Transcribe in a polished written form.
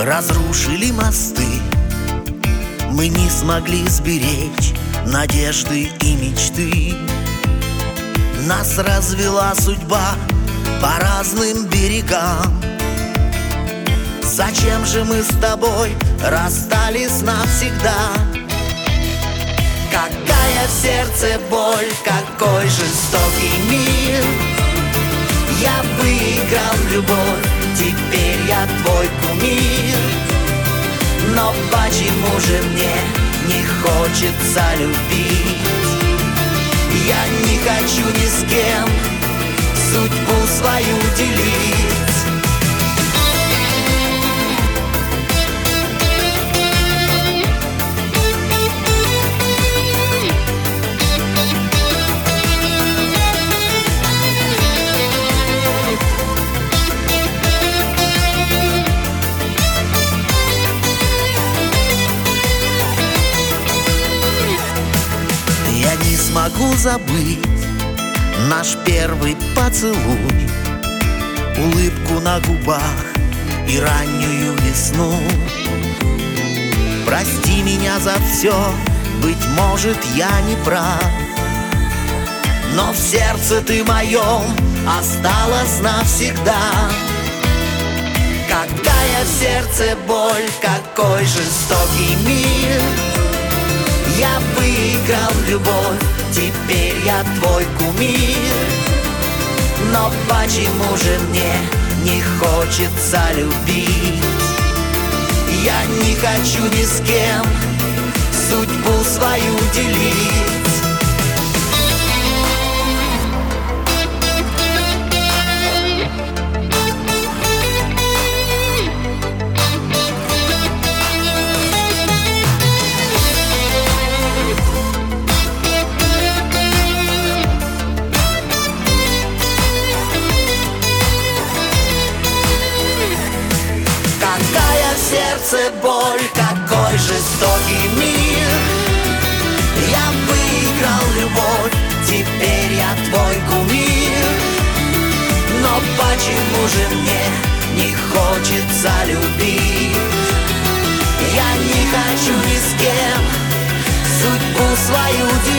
разрушили мосты. Мы не смогли сберечь надежды и мечты. Нас развела судьба по разным берегам. Зачем же мы с тобой расстались навсегда? Какая в сердце боль, какой жестокий мир. Я выиграл любовь, теперь я твой кумир. Но почему же мне не хочется любить? Я не хочу ни с кем судьбу свою делить. Я не смогу забыть наш первый поцелуй, улыбку на губах и раннюю весну. Прости меня за все, быть может, я не прав, но в сердце ты моем осталась навсегда. Какая в сердце боль, какой жестокий мир. Я выиграл любовь, теперь я твой кумир. Но почему же мне не хочется любить? Я не хочу ни с кем судьбу свою делить. Сердце боль, какой жестокий мир. Я выиграл любовь, теперь я твой кумир. Но почему же мне не хочется любить? Я не хочу ни с кем судьбу свою делить.